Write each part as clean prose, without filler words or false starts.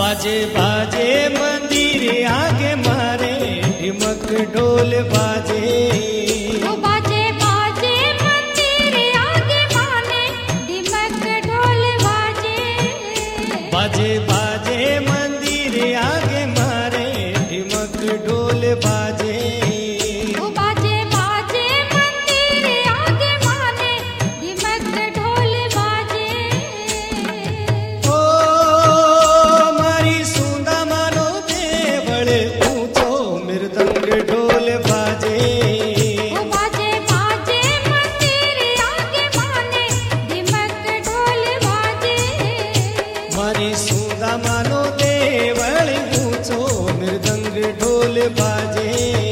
बाजे बाजे मंदिर आगे मारे ढिमक ढोल बाजे। बाजे बाजे मंदिर आगे माने ढिमक ढोल बाजे। बाजे बाजे मंदिर आगे मारे ढिमक ढोल बाजे। बाजे बाजे मंदिर आगे माने ढिमक ढोल बाजे। ओ मारी सुंदा मानो देवल ऊंचो मृदंग ढोल बाजे। बाजे बाजे मंदिर आगे माने ढिमक ढोल बाजे। मारी सुंदा मानो देवल ऊंचो मृदंग ढोल बाजे।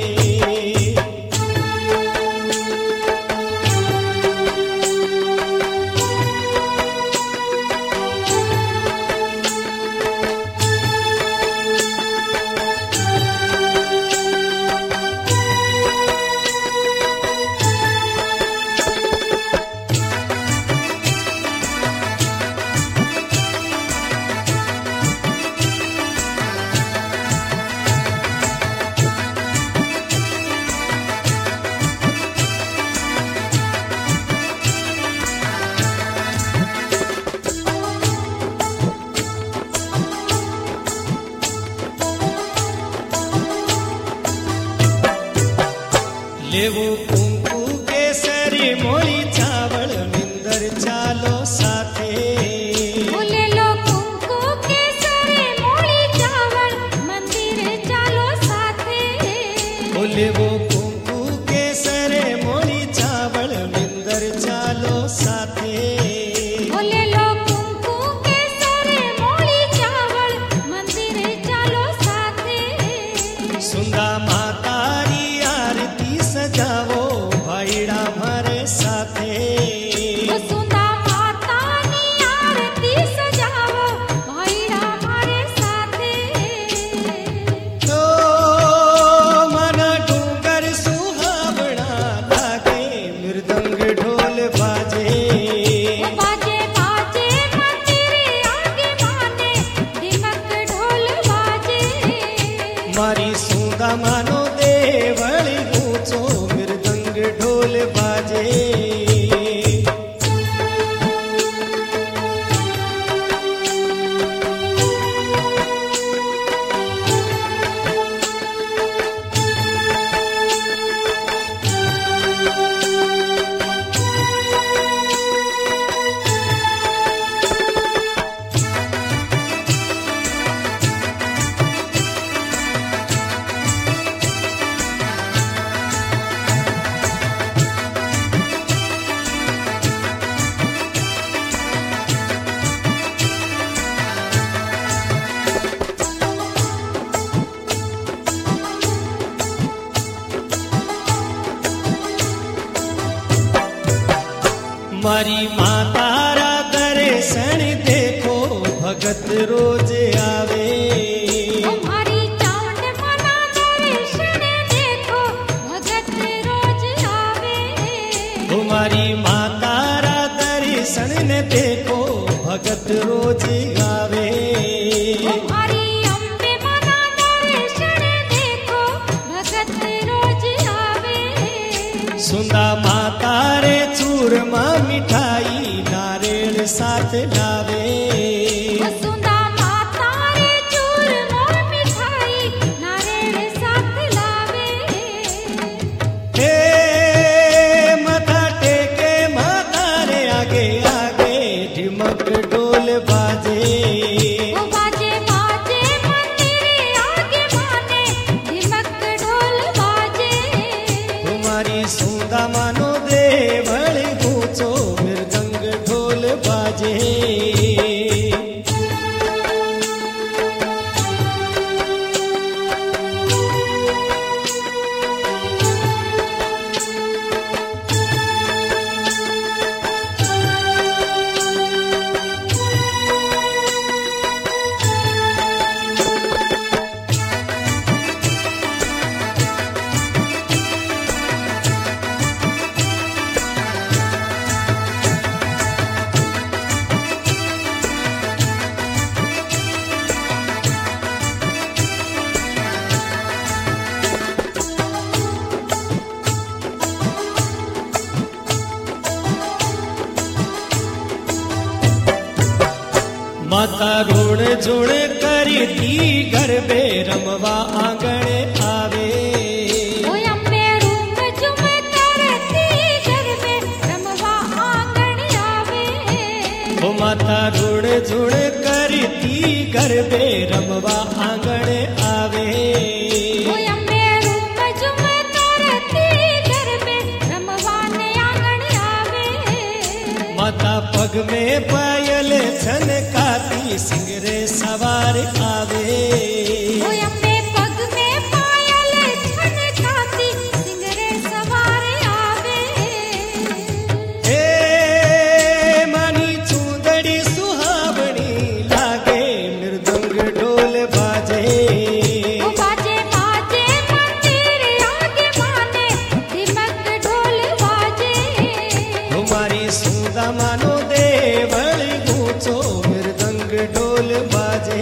लेवो कुंकू केसरी मोली चावल मिंदर चालो साथे। ले लो कुंकू केसरी मोली चावल मंदिर चालो साथे। लेवो कुंकू केसरी मोली चावल मिंदर चालो साथे। ले लो कुंकू केसरी मोली चावल मंदिर चालो साथे। सुंदा मातारी आरती सजावो भाईड़ा मारे साथे। सुंदा मातानी आरती सजावो भाईड़ा मारे साथे। तो मन डूंगर सुहावना लागे मृदंग ढोल बाजे। बाजे बाजे मंदिर आगे माने ढिमक ढोल बाजे। मारी सुंदा मानो देवल ऊंचो मृदंग ढोल बाजे। मारी मातारा दर्शन देखो भगत रोज आवे। तुम्हारी चांद मना दर्शन देखो भगत रोज आवे। तुम्हारी मातारा दर्शन ने देखो भगत रोज आवे। तुम्हारी अम्बे मना दर्शन देखो भगत रोज आवे। सुंदा मातारे चूरमा मिठाई नारियल साथ लावे। सुंदा माता रे चूरमा मिठाई नारियल साथ लावे। हे माथा टेके मातारे आगे आगे ढिमक ढोल बाजे। बाजे बाजे मंदिर आगे माने ढिमक ढोल बाजे। तुम्हारी सुंदा मानो देवल ऊंचो मृदंग ढोल बाजे। माता रोण झुण करी थी गरबे रमवा आंगणे आवे ओ अम्बे रूम झुम करती गरबे रमवा आंगण आवे ओ माता रोण झुण करी थी गरबे रमवा आंगणे आवे ओ अम्बे रूम झुम करती गरबे रमवा ने आंगण आवे माता पग में पायल छनकाती सिंगरे सवार आवे ओ अम्बे पग में पायल छनकाती सिंगरे सवार आवे हे मानी चूंदड़ी सुहावनी लागे मृदंग ढोल बाजे ओ बाजे बाजे मंदिर आगे माने दिमक ढोल बाजे तुम्हारी सुंदा मानो देवल गूंचो मृदंग ढोल बाजे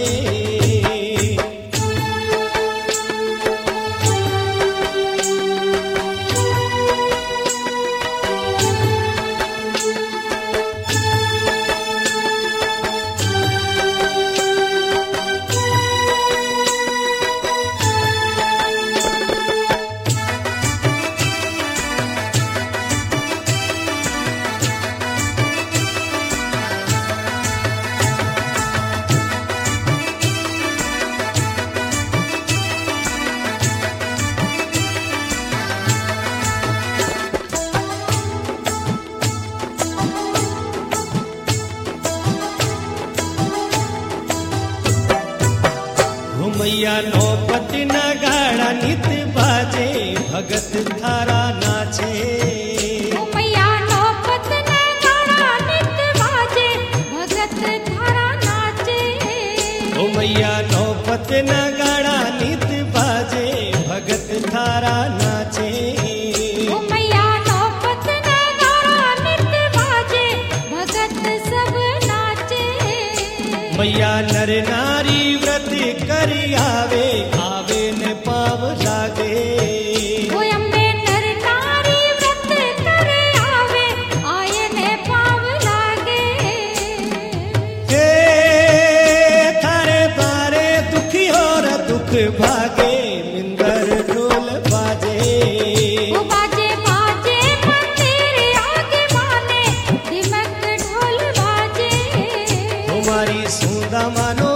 घुमैया नौपति नगाड़ा नित बाजे भगत थारा नाचे ओ मैया नौपत नगाड़ा नित बाजे भगत थारा नाचे घुमैया नौपति नगाड़ा नित बाजे भगत थारा नाचे ओ मैया नौपत नगाड़ा नित बाजे भगत सब नाचे मैया नर नारी व्रत करी आवे आवे ने पाव लागे ओ अम्बे नर नारी व्रत कर आवे आए ने पाव लागे हे थारे बारे दुखी और दुख भागे मिंदर ढोल बाजे ओ बाजे बाजे मंदिर आगे माने दिमक ढोल बाजे तुम्हारी सुंदा मानो